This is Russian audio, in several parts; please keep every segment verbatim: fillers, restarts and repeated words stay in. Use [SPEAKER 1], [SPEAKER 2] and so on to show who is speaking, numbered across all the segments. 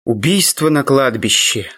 [SPEAKER 1] Убийство на кладбище.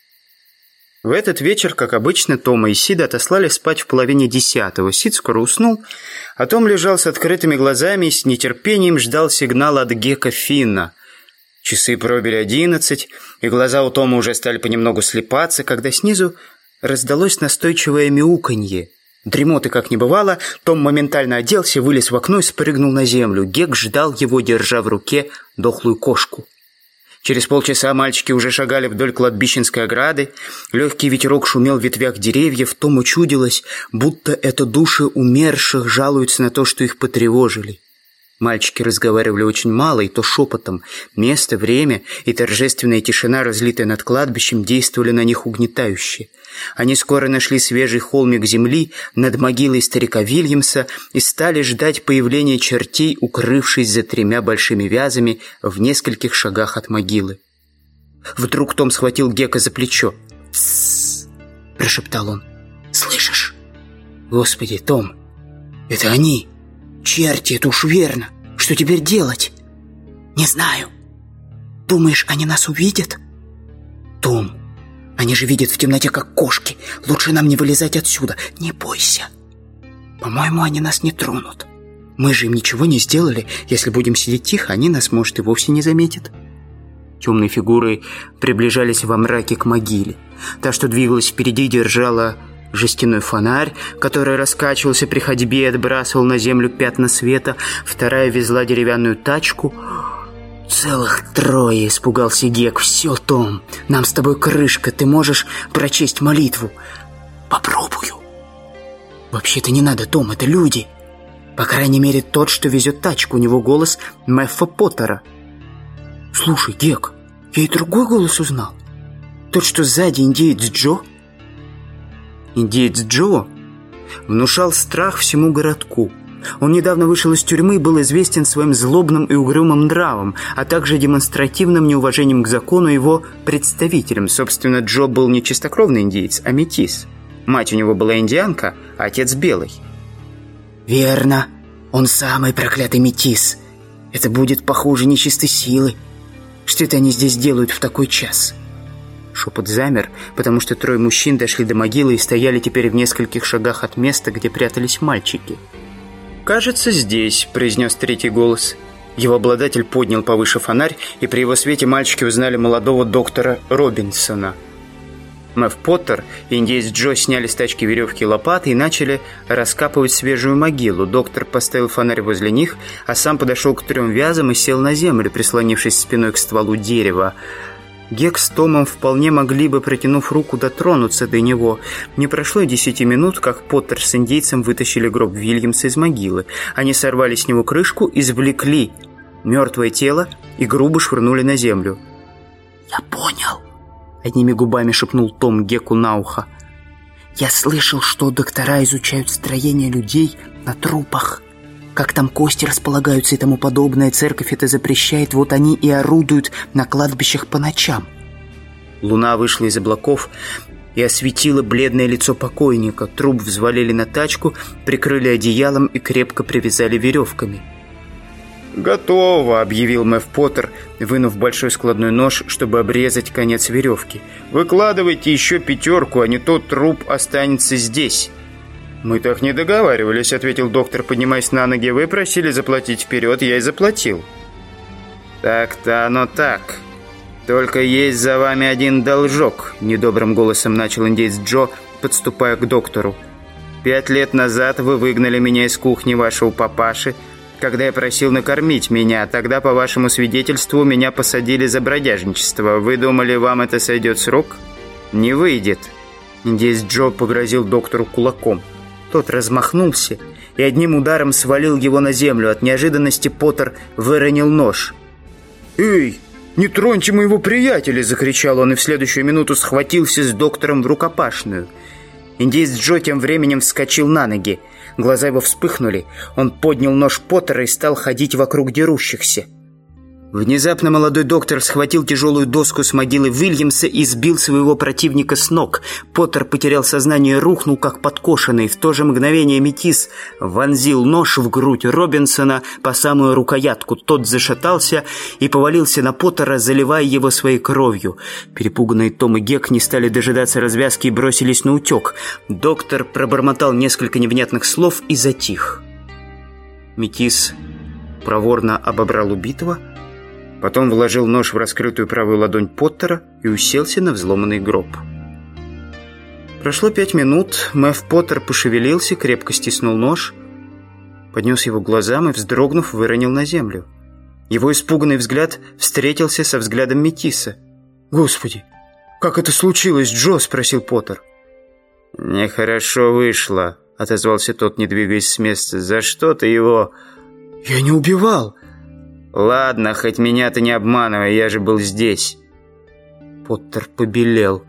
[SPEAKER 1] В этот вечер, как обычно, Тома и Сида отослали спать в половине десятого. Сид скоро уснул, а Том лежал с открытыми глазами и с нетерпением ждал сигнала от Гека Финна. Часы пробили одиннадцать, и глаза у Тома уже стали понемногу слепаться, когда снизу раздалось настойчивое мяуканье. Дремоты как не бывало, Том моментально оделся, вылез в окно и спрыгнул на землю. Гек ждал его, держа в руке дохлую кошку. Через полчаса мальчики уже шагали вдоль кладбищенской ограды. Легкий ветерок шумел в ветвях деревьев. Тому чудилось, будто это души умерших жалуются на то, что их потревожили. Мальчики разговаривали очень мало, и то шепотом. Место, время и торжественная тишина, разлитая над кладбищем, действовали на них угнетающе. Они скоро нашли свежий холмик земли над могилой старика Вильямса и стали ждать появления чертей, укрывшись за тремя большими вязами в нескольких шагах от могилы. Вдруг Том схватил Гека за плечо. «Тссс!» – прошептал он. «Слышишь? Господи, Том, это они! Черти, это уж верно! Что теперь делать?» «Не знаю. Думаешь, они нас увидят?» «Том, они же видят в темноте, как кошки. Лучше нам не вылезать отсюда. Не бойся. По-моему, они нас не тронут. Мы же им ничего не сделали. Если будем сидеть тихо, они нас, может, и вовсе не заметят». Темные фигуры приближались во мраке к могиле. Та, что двигалась впереди, держала жестяной фонарь, который раскачивался при ходьбе и отбрасывал на землю пятна света. Вторая везла деревянную тачку. «Целых трое!» — испугался Гек. «Все, Том, нам с тобой крышка. Ты можешь прочесть молитву?» «Попробую». «Вообще-то не надо, Том, это люди. По крайней мере, тот, что везет тачку. У него голос Мэффа Поттера». «Слушай, Гек, я и другой голос узнал. Тот, что сзади, индеец Джо». Индеец Джо внушал страх всему городку. Он недавно вышел из тюрьмы и был известен своим злобным и угрюмым нравом, а также демонстративным неуважением к закону его представителям. Собственно, Джо был не чистокровный индеец, а метис. Мать у него была индианка, а отец белый. «Верно, он самый проклятый метис. Это будет похуже нечистой силы. Что это они здесь делают в такой час?» Шепот замер, потому что трое мужчин дошли до могилы и стояли теперь в нескольких шагах от места, где прятались мальчики. «Кажется, здесь», — произнес третий голос. Его обладатель поднял повыше фонарь, и при его свете мальчики узнали молодого доктора Робинсона. Мэфф Поттер и индеец Джо сняли с тачки веревки и лопаты и начали раскапывать свежую могилу. Доктор поставил фонарь возле них, а сам подошел к трем вязам и сел на землю, прислонившись спиной к стволу дерева. Гек с Томом вполне могли бы, протянув руку, дотронуться до него. Не прошло и десяти минут, как Поттер с индейцем вытащили гроб Вильямса из могилы. Они сорвали с него крышку, извлекли мертвое тело и грубо швырнули на землю. «Я понял», — одними губами шепнул Том Геку на ухо. «Я слышал, что доктора изучают строение людей на трупах. Как там кости располагаются и тому подобное. Церковь это запрещает, вот они и орудуют на кладбищах по ночам». Луна вышла из облаков и осветила бледное лицо покойника. Труп взвалили на тачку, прикрыли одеялом и крепко привязали веревками. «Готово», — объявил Мэфф Поттер, вынув большой складной нож, чтобы обрезать конец веревки. «Выкладывайте еще пятерку, а не то труп останется здесь». «Мы так не договаривались», — ответил доктор, поднимаясь на ноги. «Вы просили заплатить вперед, я и заплатил». «Так-то оно так. Только есть за вами один должок», — недобрым голосом начал индеец Джо, подступая к доктору. «Пять лет назад вы выгнали меня из кухни вашего папаши, когда я просил накормить меня. Тогда, по вашему свидетельству, меня посадили за бродяжничество. Вы думали, вам это сойдет с рук? Не выйдет». Индеец Джо погрозил доктору кулаком. Тот размахнулся и одним ударом свалил его на землю. От неожиданности Поттер выронил нож. «Эй, не троньте моего приятеля!» — закричал он, и в следующую минуту схватился с доктором в рукопашную. Индеец Джо тем временем вскочил на ноги. Глаза его вспыхнули. Он поднял нож Поттера и стал ходить вокруг дерущихся. Внезапно молодой доктор схватил тяжелую доску с могилы Уильямса и сбил своего противника с ног. Поттер потерял сознание и рухнул, как подкошенный. В то же мгновение метис вонзил нож в грудь Робинсона по самую рукоятку. Тот зашатался и повалился на Поттера, заливая его своей кровью. Перепуганные Том и Гек не стали дожидаться развязки и бросились на утек. Доктор пробормотал несколько невнятных слов и затих. Метис проворно обобрал убитого, потом вложил нож в раскрытую правую ладонь Поттера и уселся на взломанный гроб. Прошло пять минут. Мэв Поттер пошевелился, крепко стиснул нож, поднес его к глазам и, вздрогнув, выронил на землю. Его испуганный взгляд встретился со взглядом метиса. «Господи, как это случилось, Джо?» — спросил Поттер. «Нехорошо вышло», — отозвался тот, не двигаясь с места. «За что ты его...» «Я не убивал». «Ладно, хоть меня ты не обманывай, я же был здесь». Поттер побелел.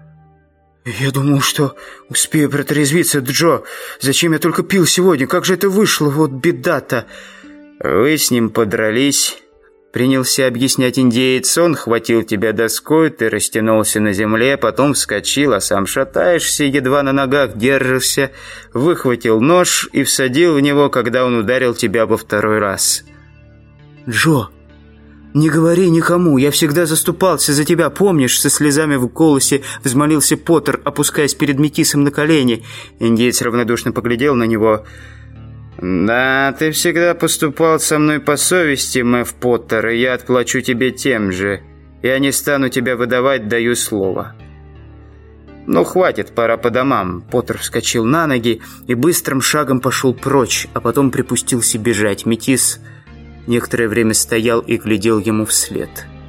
[SPEAKER 1] «Я думал, что успею протрезвиться, Джо. Зачем я только пил сегодня? Как же это вышло? Вот беда-то!» «Вы с ним подрались», — принялся объяснять индеец. «Он хватил тебя доской, ты растянулся на земле, потом вскочил, а сам шатаешься, едва на ногах держишься, выхватил нож и всадил в него, когда он ударил тебя во второй раз». «Джо, не говори никому, я всегда заступался за тебя, помнишь?» Со слезами в голосе взмолился Поттер, опускаясь перед метисом на колени. Индеец равнодушно поглядел на него. «Да, ты всегда поступал со мной по совести, Мэв Поттер, и я отплачу тебе тем же. Я не стану тебя выдавать, даю слово». «Ну, хватит, пора по домам». Поттер вскочил на ноги и быстрым шагом пошел прочь, а потом припустился бежать. Метис некоторое время стоял и глядел ему вслед.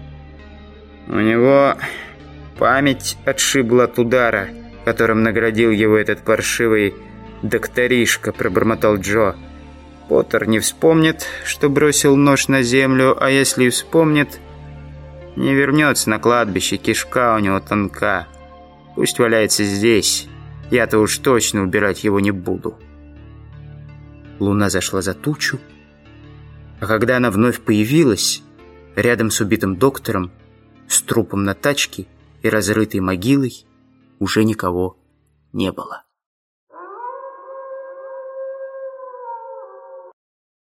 [SPEAKER 1] «У него память отшибла от удара, которым наградил его этот паршивый докторишка», — пробормотал Джо. «Поттер не вспомнит, что бросил нож на землю, а если и вспомнит, не вернется на кладбище, кишка у него тонка. Пусть валяется здесь, я-то уж точно убирать его не буду». Луна зашла за тучу, а когда она вновь появилась, рядом с убитым доктором, с трупом на тачке и разрытой могилой, уже никого не было.